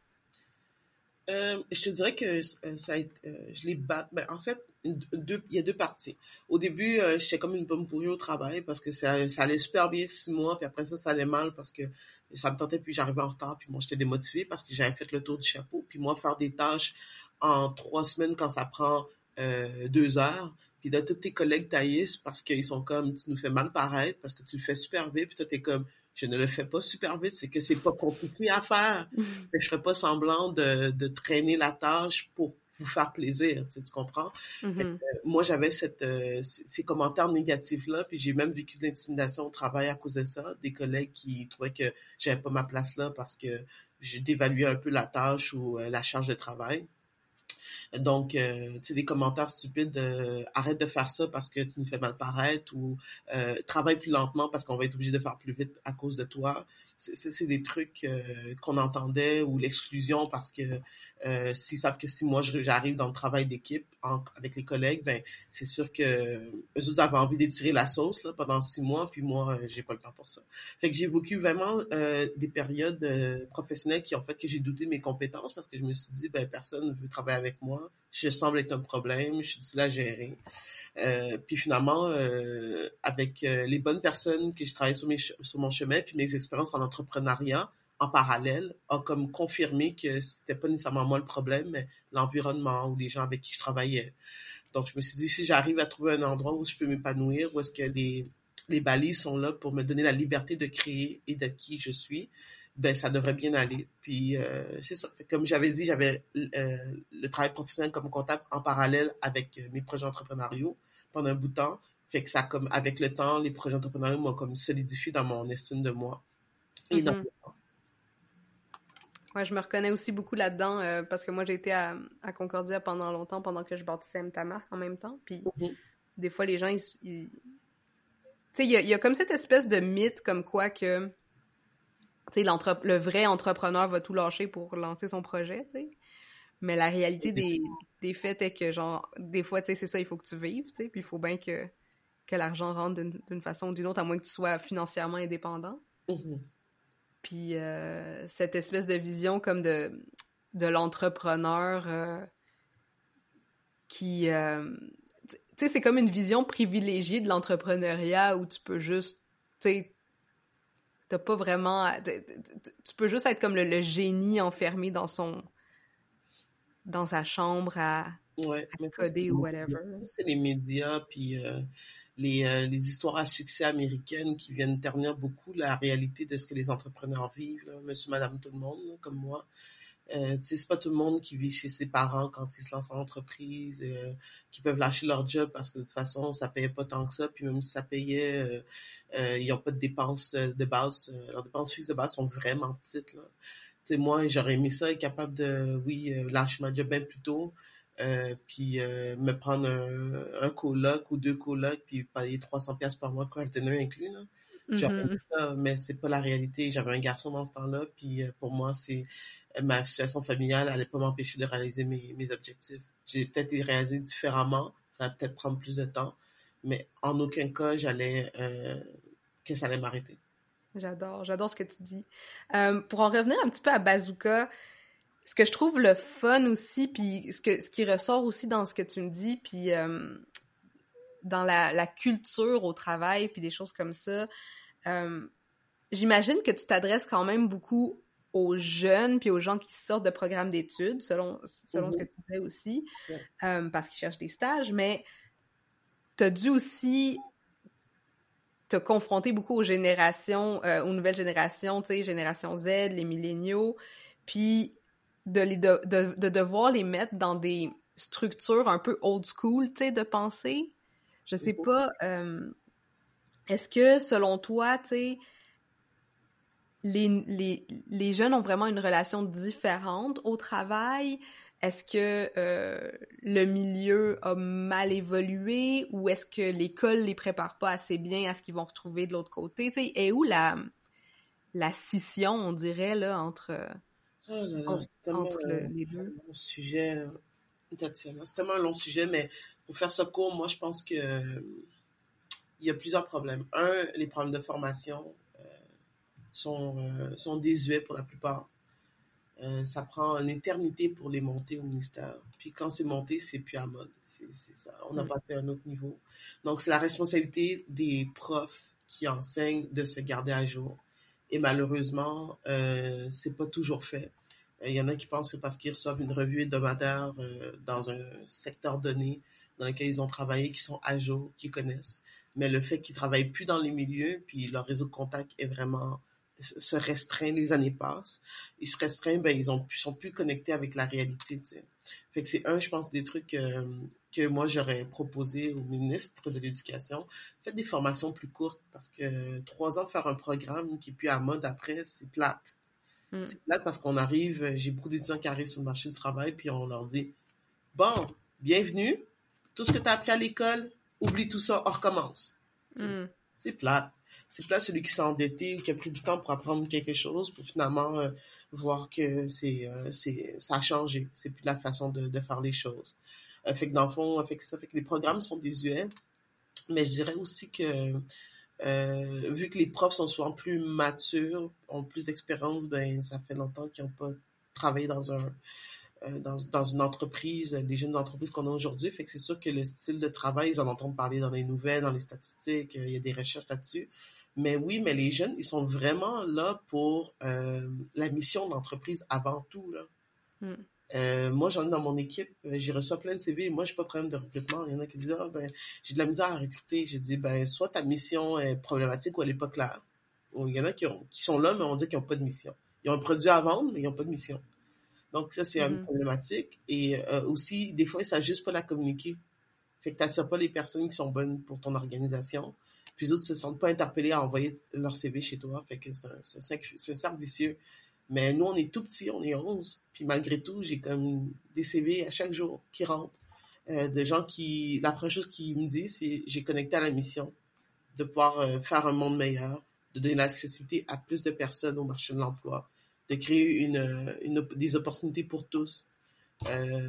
S1: Euh, je te dirais que euh, ça a été, euh, je l'ai battu. Ben, en fait, deux, il y a deux parties. Au début, euh, j'étais comme une pomme pourrie au travail parce que ça, ça allait super bien six mois, puis après ça, ça allait mal parce que ça me tentait, puis j'arrivais en retard, puis moi, j'étais démotivée parce que j'avais fait le tour du chapeau. Puis moi, faire des tâches en trois semaines quand ça prend euh, deux heures, puis là, tous tes collègues taillissent parce qu'ils sont comme, tu nous fais mal paraître parce que tu le fais super vite, puis toi, t'es comme, je ne le fais pas super vite, c'est que c'est pas compliqué à faire. Mais je ferai pas semblant de, de traîner la tâche pour vous faire plaisir, tu, sais, tu comprends? Mm-hmm. Fait que, euh, moi, j'avais cette, euh, ces commentaires négatifs-là, puis j'ai même vécu de l'intimidation au travail à cause de ça, des collègues qui trouvaient que j'avais pas ma place là parce que j'ai dévalué un peu la tâche ou euh, la charge de travail. Donc, euh, tu sais, des commentaires stupides, euh, arrête de faire ça parce que tu nous fais mal paraître ou euh, travaille plus lentement parce qu'on va être obligé de faire plus vite à cause de toi. C'est, c'est, c'est des trucs euh, qu'on entendait ou l'exclusion parce que euh, s'ils savent que si moi j'arrive dans le travail d'équipe en, avec les collègues, ben c'est sûr que eux autres avaient envie d'étirer la sauce là, pendant six mois, puis moi euh, j'ai pas le temps pour ça. Fait que j'ai vécu vraiment euh, des périodes euh, professionnelles qui ont fait que j'ai douté de mes compétences parce que je me suis dit ben personne ne veut travailler avec moi, je semble être un problème, je suis difficile à gérer. Euh, puis finalement, euh, avec euh, les bonnes personnes que je travaillais sur, mes ch- sur mon chemin, puis mes expériences en entrepreneuriat en parallèle, a comme confirmé que c'était pas nécessairement moi le problème, mais l'environnement ou les gens avec qui je travaillais. Donc je me suis dit, si j'arrive à trouver un endroit où je peux m'épanouir, où est-ce que les, les balises sont là pour me donner la liberté de créer et d'être qui je suis, ben ça devrait bien aller. Puis euh, c'est ça. Comme j'avais dit, j'avais euh, le travail professionnel comme comptable en parallèle avec euh, mes projets entrepreneuriaux pendant un bout de temps. Fait que ça comme avec le temps, les projets entrepreneuriaux m'ont comme solidifié dans mon estime de moi. Et
S2: mm-hmm. dans... Ouais, je me reconnais aussi beaucoup là-dedans euh, parce que moi j'ai été à, à Concordia pendant longtemps pendant que je bâtissais M ta marque en même temps. Puis mm-hmm. des fois les gens ils, ils... tu sais il y a, y a comme cette espèce de mythe comme quoi que tu sais, le vrai entrepreneur va tout lâcher pour lancer son projet, tu sais. Mais la réalité des, des faits est que, genre, des fois, tu sais, c'est ça, il faut que tu vives, tu sais, puis il faut bien que, que l'argent rentre d'une, d'une façon ou d'une autre, à moins que tu sois financièrement indépendant. Mm-hmm. Puis euh, cette espèce de vision comme de, de l'entrepreneur euh, qui... Euh, tu sais, c'est comme une vision privilégiée de l'entrepreneuriat où tu peux juste, tu sais, t'as pas vraiment... Tu peux juste être comme le, le génie enfermé dans son... dans sa chambre à,
S1: ouais,
S2: à
S1: mais
S2: coder ou whatever.
S1: Ça, c'est les médias, puis euh, les, euh, les histoires à succès américaines qui viennent ternir beaucoup la réalité de ce que les entrepreneurs vivent, là, monsieur, madame, tout le monde, là, comme moi. Euh, tu sais, c'est pas tout le monde qui vit chez ses parents quand ils se lancent en entreprise, euh, qui peuvent lâcher leur job parce que de toute façon, ça payait pas tant que ça, puis même si ça payait, euh, euh, ils ont pas de dépenses de base, euh, leurs dépenses fixes de base sont vraiment petites, là. Tu sais, moi, j'aurais aimé ça, être capable de, oui, euh, lâcher ma job bien plus tôt, euh, puis euh, me prendre un, un coloc ou deux colocs, puis payer trois cents pièces par mois, crash dinner inclus, là. J'aurais aimé
S2: Mm-hmm.
S1: ça, mais c'est pas la réalité. J'avais un garçon dans ce temps-là, puis euh, pour moi, c'est euh, ma situation familiale allait pas m'empêcher de réaliser mes, mes objectifs. J'ai peut-être les réaliser différemment, ça va peut-être prendre plus de temps, mais en aucun cas, j'allais euh, que ça allait m'arrêter.
S2: J'adore, j'adore ce que tu dis. Euh, pour en revenir un petit peu à Bazooka, ce que je trouve le fun aussi, puis ce, que, ce qui ressort aussi dans ce que tu me dis, puis euh, dans la, la culture au travail, puis des choses comme ça, euh, j'imagine que tu t'adresses quand même beaucoup aux jeunes, puis aux gens qui sortent de programmes d'études, selon, selon mm-hmm. ce que tu disais aussi,
S1: ouais.
S2: euh, parce qu'ils cherchent des stages, mais t'as dû aussi te confronter beaucoup aux générations, euh, aux nouvelles générations, tu sais, génération Z, les milléniaux, puis de, les de, de, de devoir les mettre dans des structures un peu old school, tu sais, de pensée. Je sais pas, euh, est-ce que, selon toi, tu sais, les, les, les jeunes ont vraiment une relation différente au travail? Est-ce que euh, le milieu a mal évolué ou est-ce que l'école les prépare pas assez bien à ce qu'ils vont retrouver de l'autre côté? Tu sais, et où la, la scission, on dirait, là, entre,
S1: oh là là,
S2: en,
S1: c'est
S2: entre
S1: un,
S2: le, les deux?
S1: Un long sujet, Tatiana. C'est tellement un long sujet, mais pour faire ça court, moi, je pense que euh, il y a plusieurs problèmes. Un, les problèmes de formation euh, sont, euh, sont désuets pour la plupart. Euh, ça prend une éternité pour les monter au ministère. Puis quand c'est monté, c'est plus à mode. C'est, c'est ça. On a mmh. passé à un autre niveau. Donc, c'est la responsabilité des profs qui enseignent de se garder à jour. Et malheureusement, euh, c'est pas toujours fait. Il euh, y en a qui pensent que parce qu'ils reçoivent une revue hebdomadaire euh, dans un secteur donné dans lequel ils ont travaillé, qu'ils sont à jour, qu'ils connaissent. Mais le fait qu'ils travaillent plus dans les milieux, puis leur réseau de contact est vraiment se restreint, les années passent, ils se restreignent, ben ils ont, sont plus connectés avec la réalité, tu sais. Fait que c'est un, je pense, des trucs euh, que moi j'aurais proposé au ministre de l'Éducation. Faites des formations plus courtes, parce que trois ans faire un programme qui est plus à mode après, c'est plate. Mm. C'est plate parce qu'on arrive, j'ai beaucoup d'étudiants qui arrivent sur le marché du travail, puis on leur dit, bon, bienvenue, tout ce que tu as appris à l'école, oublie tout ça, on recommence. Mm. C'est plate. C'est plate celui qui s'est endetté ou qui a pris du temps pour apprendre quelque chose pour finalement euh, voir que c'est, euh, c'est, ça a changé. C'est plus la façon de, de faire les choses. Euh, fait que dans le fond, fait que ça fait que les programmes sont désuets. Mais je dirais aussi que euh, vu que les profs sont souvent plus matures, ont plus d'expérience, ben ça fait longtemps qu'ils n'ont pas travaillé dans un Dans, dans une entreprise, les jeunes entreprises qu'on a aujourd'hui. Fait que c'est sûr que le style de travail, ils en entendent parler dans les nouvelles, dans les statistiques, il y a des recherches là-dessus. Mais oui, mais les jeunes, ils sont vraiment là pour euh, la mission de l'entreprise avant tout, là. Mm. Euh, moi, j'en ai dans mon équipe, j'ai reçu plein de C V, moi, j'ai pas de problème de recrutement. Il y en a qui disent, ah, ben, j'ai de la misère à recruter. J'ai dit, ben, soit ta mission est problématique ou elle est pas claire. Ou il y en a qui, ont, qui sont là, mais on dit qu'ils ont pas de mission. Ils ont un produit à vendre, mais ils ont pas de mission. Donc, ça, c'est mm-hmm. une problématique. Et euh, aussi, des fois, ils ne savent juste pas la communiquer. Fait que tu n'attires pas les personnes qui sont bonnes pour ton organisation. Puis les autres ne se sentent pas interpellés à envoyer leur C V chez toi. Fait que c'est un, c'est un, c'est un cercle vicieux. Mais nous, on est tout petits, on est onze. Puis malgré tout, j'ai comme des C V à chaque jour qui rentrent. Euh, de gens qui... La première chose qu'ils me disent, c'est j'ai connecté à la mission de pouvoir euh, faire un monde meilleur, de donner l'accessibilité à plus de personnes au marché de l'emploi, de créer une, une, des opportunités pour tous, euh,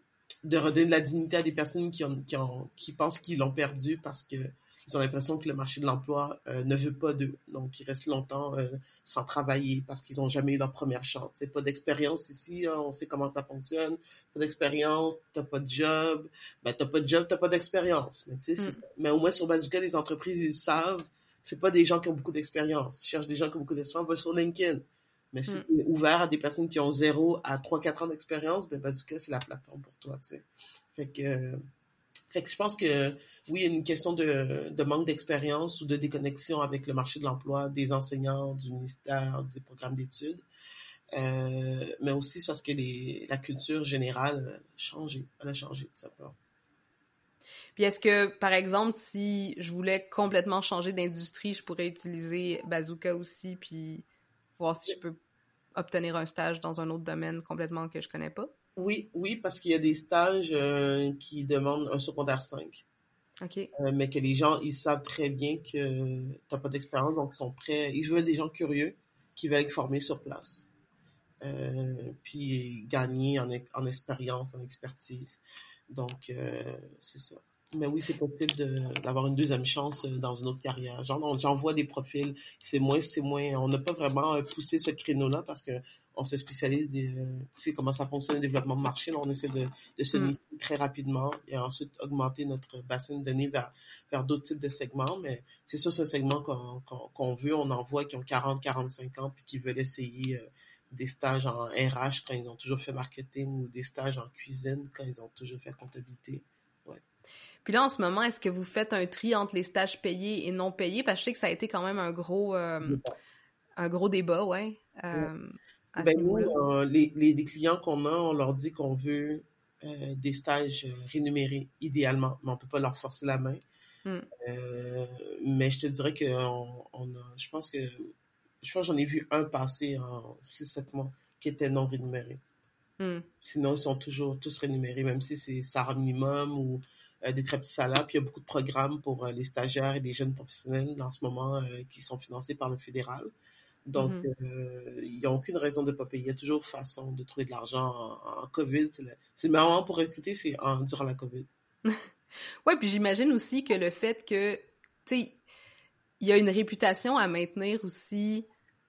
S1: de redonner de la dignité à des personnes qui, ont, qui, ont, qui pensent qu'ils l'ont perdu parce qu'ils ont l'impression que le marché de l'emploi euh, ne veut pas d'eux. Donc, ils restent longtemps euh, sans travailler parce qu'ils n'ont jamais eu leur première chance. T'sais, pas d'expérience ici, hein, on sait comment ça fonctionne. Pas d'expérience, t'as pas de job. Ben, t'as pas de job, t'as pas d'expérience. Mais, mm. mais au moins, sur Bazooka, les entreprises, ils savent c'est pas des gens qui ont beaucoup d'expérience. Si tu cherches des gens qui ont beaucoup d'expérience, va sur LinkedIn. Mais si
S2: Mm.
S1: tu es ouvert à des personnes qui ont zéro à trois quatre ans d'expérience, ben Bazooka, c'est la plateforme pour toi, tu sais. Fait que, euh, fait que je pense que, oui, il y a une question de, de manque d'expérience ou de déconnexion avec le marché de l'emploi, des enseignants, du ministère, des programmes d'études. Euh, mais aussi c'est parce que les, la culture générale a changé. Elle a changé, tout simplement.
S2: Puis est-ce que, par exemple, si je voulais complètement changer d'industrie, je pourrais utiliser Bazooka aussi, puis voir si je peux obtenir un stage dans un autre domaine complètement que je connais pas?
S1: Oui, oui, parce qu'il y a des stages euh, qui demandent un secondaire cinq.
S2: OK.
S1: Euh, mais que les gens, ils savent très bien que t'as pas d'expérience, donc ils sont prêts. Ils veulent des gens curieux qui veulent être formés sur place. Euh, puis gagner en, en expérience, en expertise. Donc, euh, c'est ça. Mais oui, c'est possible de, d'avoir une deuxième chance dans une autre carrière. Genre, on, j'envoie des profils, c'est moins, c'est moins, on n'a pas vraiment poussé ce créneau-là parce que on se spécialise des, euh, tu sais comment ça fonctionne le développement de marché, là, on essaie de, de se nicher mm. très rapidement et ensuite augmenter notre bassin de données vers, vers d'autres types de segments, mais c'est sûr, c'est un segment qu'on, qu'on, qu'on veut, on envoie qui ont quarante, quarante-cinq ans puis qui veulent essayer euh, des stages en R H quand ils ont toujours fait marketing ou des stages en cuisine quand ils ont toujours fait comptabilité. Ouais.
S2: Puis là, en ce moment, est-ce que vous faites un tri entre les stages payés et non payés? Parce que je sais que ça a été quand même un gros, euh, un gros débat, ouais, euh,
S1: ouais.
S2: à
S1: ben
S2: ce niveau-là.
S1: Nous, euh, les, les, les clients qu'on a, on leur dit qu'on veut euh, des stages rémunérés, idéalement, mais on peut pas leur forcer la main. Mm. Euh, mais je te dirais que on, on a, je pense que je pense que j'en ai vu un passer en six sept mois qui était non rémunéré. Mm. Sinon, ils sont toujours tous rémunérés, même si c'est salaire minimum ou euh, des très petits salaires. Puis il y a beaucoup de programmes pour euh, les stagiaires et les jeunes professionnels en ce moment euh, qui sont financés par le fédéral. Donc, mm-hmm. euh, il n'y a aucune raison de ne pas payer. Il y a toujours façon de trouver de l'argent en, en COVID. C'est le, c'est le meilleur moment pour recruter, c'est en, durant la COVID.
S2: Oui, puis j'imagine aussi que le fait que, tu sais, il y a une réputation à maintenir aussi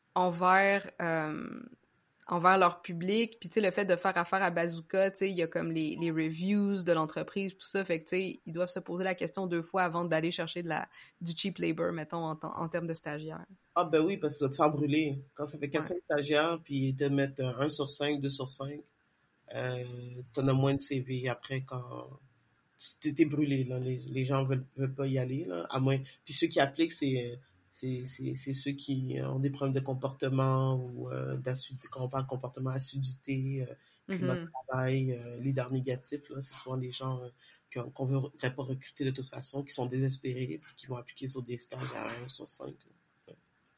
S2: envers, euh, envers leur public. Puis, tu sais, le fait de faire affaire à Bazooka, tu sais, il y a comme les, les reviews de l'entreprise, tout ça. Fait que, tu sais, ils doivent se poser la question deux fois avant d'aller chercher de la, du cheap labor, mettons, en, en termes de stagiaires.
S1: Ah ben oui, parce que tu vas te faire brûler. Quand ça fait quatre cinq ouais. stagiaires, puis ils te mettent un sur cinq, deux sur cinq, euh, t'en as moins de C V après quand... T'es, t'es brûlé, là. Les, les gens veulent, veulent pas y aller, là. À moins... Puis ceux qui appliquent, c'est... C'est, c'est, c'est ceux qui ont des problèmes de comportement ou euh, d'assiduité, quand on parle de comportement, assiduité, euh, climat mm-hmm. de travail, euh, leader négatif, là, c'est souvent des gens euh, qu'on, qu'on veut pas recruter de toute façon, qui sont désespérés puis qui vont appliquer sur des stages à un sur cinq. Ouais.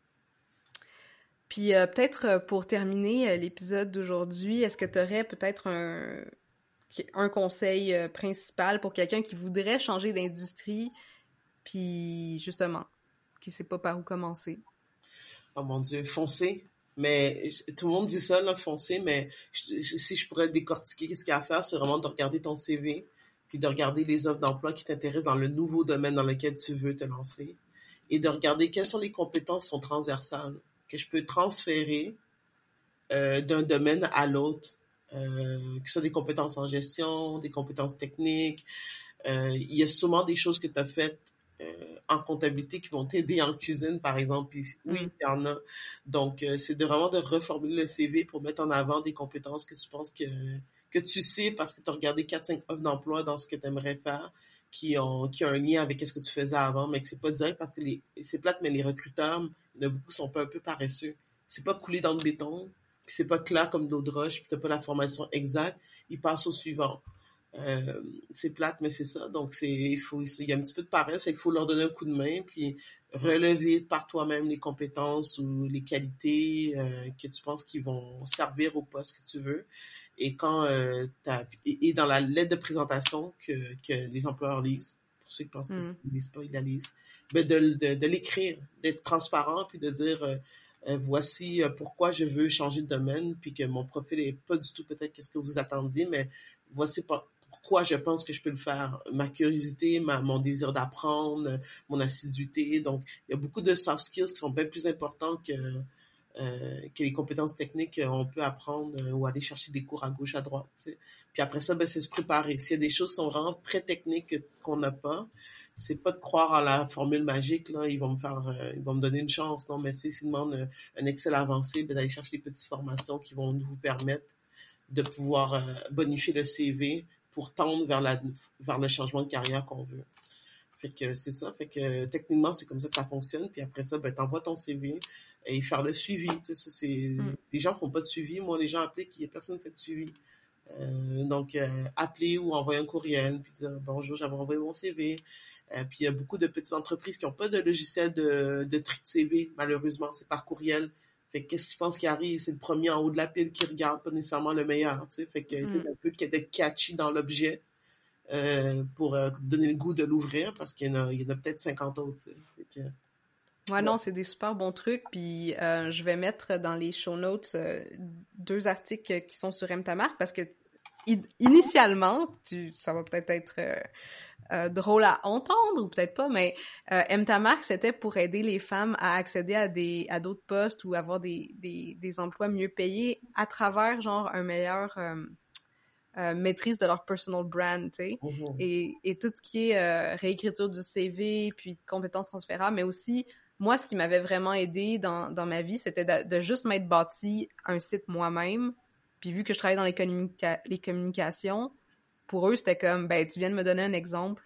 S2: Puis euh, peut-être pour terminer euh, l'épisode d'aujourd'hui, est-ce que tu aurais peut-être un, un conseil euh, principal pour quelqu'un qui voudrait changer d'industrie, puis justement, qui sait pas par où commencer?
S1: Oh mon Dieu, foncer. Mais tout le monde dit ça, là, foncer, mais je, si je pourrais décortiquer qu'est-ce qu'il y a à faire, c'est vraiment de regarder ton C V, puis de regarder les offres d'emploi qui t'intéressent dans le nouveau domaine dans lequel tu veux te lancer, et de regarder quelles sont les compétences qui sont transversales, que je peux transférer euh, d'un domaine à l'autre, euh, que ce soit des compétences en gestion, des compétences techniques. Euh, il y a souvent des choses que tu as faites Euh, en comptabilité qui vont t'aider en cuisine, par exemple. Puis, oui, mm. il y en a. Donc, euh, c'est de vraiment de reformuler le C V pour mettre en avant des compétences que tu penses que, que tu sais parce que tu as regardé quatre cinq offres d'emploi dans ce que tu aimerais faire qui ont, qui ont un lien avec ce que tu faisais avant, mais que c'est pas direct parce que les, c'est plate, mais les recruteurs, il y en a beaucoup sont pas un peu paresseux. C'est pas coulé dans le béton, puis c'est pas clair comme de l'eau de roche, puis t'as pas la formation exacte, ils passent au suivant. Euh, c'est plate, mais c'est ça. Donc, c'est, il faut, il y a un petit peu de paresse, fait qu'il faut leur donner un coup de main, puis relever par toi-même les compétences ou les qualités euh, que tu penses qui vont servir au poste que tu veux. Et quand euh, t'as, et, et dans la lettre de présentation que, que les employeurs lisent, pour ceux qui pensent mm. qu'ils ne lisent pas, ils la lisent, ben de, de, de l'écrire, d'être transparent, puis de dire euh, euh, voici pourquoi je veux changer de domaine, puis que mon profil est pas du tout peut-être qu'est-ce que vous attendiez, mais voici pas pourquoi je pense que je peux le faire, ma curiosité, ma, mon désir d'apprendre, mon assiduité. Donc, il y a beaucoup de soft skills qui sont bien plus importants que euh, que les compétences techniques, euh, on peut apprendre euh, ou aller chercher des cours à gauche, à droite. Tu sais. Puis après ça, ben, c'est se préparer. S'il y a des choses qui sont vraiment très techniques qu'on n'a pas, c'est pas de croire en la formule magique, là, ils vont me faire, euh, ils vont me donner une chance. Non, mais s'ils demandent un, un Excel avancé, ben, d'aller chercher des petites formations qui vont vous permettre de pouvoir euh, bonifier le C V pour tendre vers, la, vers le changement de carrière qu'on veut. Fait que c'est ça. Fait que techniquement, c'est comme ça que ça fonctionne. Puis après ça, ben, t'envoies ton C V et faire le suivi. Tu sais, ça, c'est... Mm. Les gens font pas de suivi. Moi, les gens appliquent, il y a personne qui fait de suivi. Euh, donc, euh, appeler ou envoyer un courriel, puis dire « Bonjour, j'avais envoyé mon C V. Euh, » Puis il y a beaucoup de petites entreprises qui n'ont pas de logiciel de, de tri de C V, malheureusement. C'est par courriel. Fait que qu'est-ce que tu penses qui arrive? C'est le premier en haut de la pile qui regarde, pas nécessairement le meilleur, tu sais. Fait que mm. c'est un peu d'être catchy dans l'objet euh, pour euh, donner le goût de l'ouvrir, parce qu'il y en a, il y en a peut-être cinquante autres, tu sais. Fait que,
S2: ouais, ouais, non, c'est des super bons trucs, puis euh, je vais mettre dans les show notes euh, deux articles qui sont sur Mtamark, parce que in- initialement, tu, ça va peut-être être... Euh, Euh, drôle à entendre ou peut-être pas, mais euh, Mtamark, c'était pour aider les femmes à accéder à des à d'autres postes ou avoir des, des, des emplois mieux payés à travers genre un meilleur euh, euh, maîtrise de leur personal brand, tu sais, mm-hmm. et, et tout ce qui est euh, réécriture du C V, puis compétences transférables, mais aussi, moi, ce qui m'avait vraiment aidé dans, dans ma vie, c'était de, de juste m'être bâti un site moi-même, puis vu que je travaillais dans les, communica- les communications, pour eux, c'était comme, ben, tu viens de me donner un exemple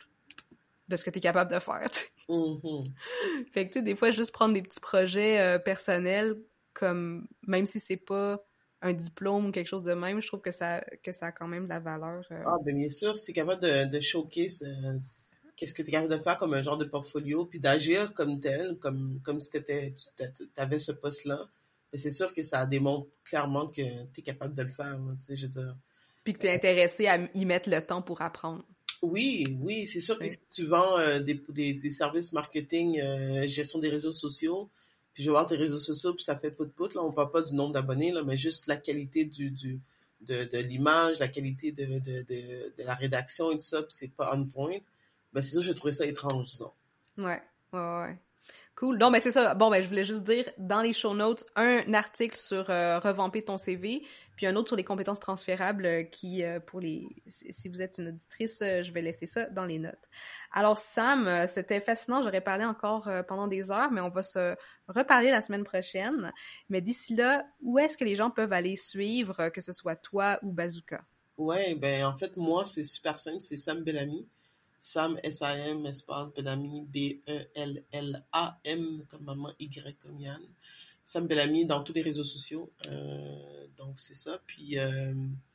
S2: de ce que tu es capable de faire.
S1: Mm-hmm.
S2: Fait que, tu sais, des fois, juste prendre des petits projets euh, personnels, comme, même si c'est pas un diplôme ou quelque chose de même, je trouve que ça, que ça a quand même de la valeur. Euh...
S1: Ah, ben bien sûr, si tu es capable de, de showcase euh, qu'est-ce que tu es capable de faire comme un genre de portfolio, puis d'agir comme tel, comme, comme si t'étais, tu avais ce poste-là, mais c'est sûr que ça démontre clairement que tu es capable de le faire, tu sais, je veux dire.
S2: Puis que tu es intéressé à y mettre le temps pour apprendre.
S1: Oui, oui, c'est sûr que si tu vends euh, des, des, des services marketing, euh, gestion des réseaux sociaux, puis je vais voir tes réseaux sociaux, puis ça fait pout-pout, là, on parle pas du nombre d'abonnés, là, mais juste la qualité du, du, de, de l'image, la qualité de, de, de, de la rédaction et tout ça, puis c'est pas on point, ben c'est sûr que j'ai trouvé ça étrange, disons.
S2: Ouais, ouais, ouais. Cool. Non, ben c'est ça. Bon, ben je voulais juste dire, dans les show notes, un article sur euh, revamper ton C V, puis un autre sur les compétences transférables euh, qui, euh, pour les... Si vous êtes une auditrice, euh, je vais laisser ça dans les notes. Alors, Sam, euh, c'était fascinant. J'aurais parlé encore euh, pendant des heures, mais on va se reparler la semaine prochaine. Mais d'ici là, où est-ce que les gens peuvent aller suivre, euh, que ce soit toi ou Bazooka?
S1: Ouais, ben en fait, moi, c'est super simple. C'est Sam Bellamy. Sam, S A M, espace Bellamy, B E L L A M, comme maman, Y comme Yann. Sam Bellamy dans tous les réseaux sociaux. Euh, donc, c'est ça. Puis, euh,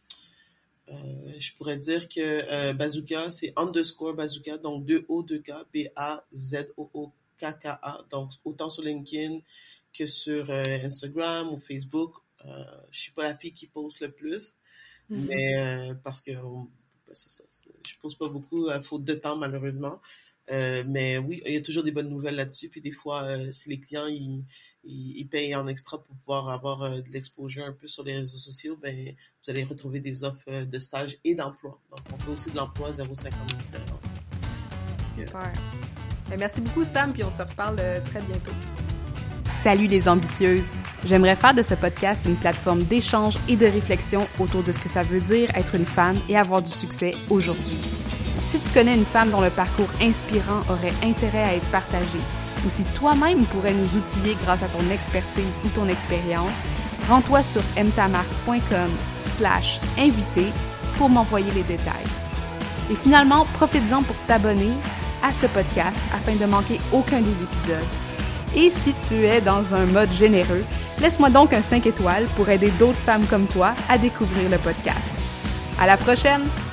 S1: euh, je pourrais dire que euh, Bazooka, c'est underscore Bazooka, donc deux O, deux K, B A Z O O K K A. Donc, autant sur LinkedIn que sur euh, Instagram ou Facebook. Euh, je suis pas la fille qui poste le plus, mm-hmm. mais euh, parce que... On, c'est ça. Je pose pas beaucoup à faute de temps, malheureusement. Euh, mais oui, il y a toujours des bonnes nouvelles là-dessus. Puis des fois, euh, si les clients ils, ils, ils payent en extra pour pouvoir avoir euh, de l'exposure un peu sur les réseaux sociaux, ben vous allez retrouver des offres euh, de stage et d'emploi. Donc, on fait aussi de l'emploi zéro virgule cinquante d'expérience.
S2: Super. Ben, merci beaucoup, Sam, puis on se reparle euh, très bientôt. Salut les ambitieuses! J'aimerais faire de ce podcast une plateforme d'échange et de réflexion autour de ce que ça veut dire être une femme et avoir du succès aujourd'hui. Si tu connais une femme dont le parcours inspirant aurait intérêt à être partagé, ou si toi-même pourrais nous outiller grâce à ton expertise ou ton expérience, rends-toi sur mtamark.com slash invité pour m'envoyer les détails. Et finalement, profites-en pour t'abonner à ce podcast afin de manquer aucun des épisodes. Et si tu es dans un mode généreux, laisse-moi donc un cinq étoiles pour aider d'autres femmes comme toi à découvrir le podcast. À la prochaine!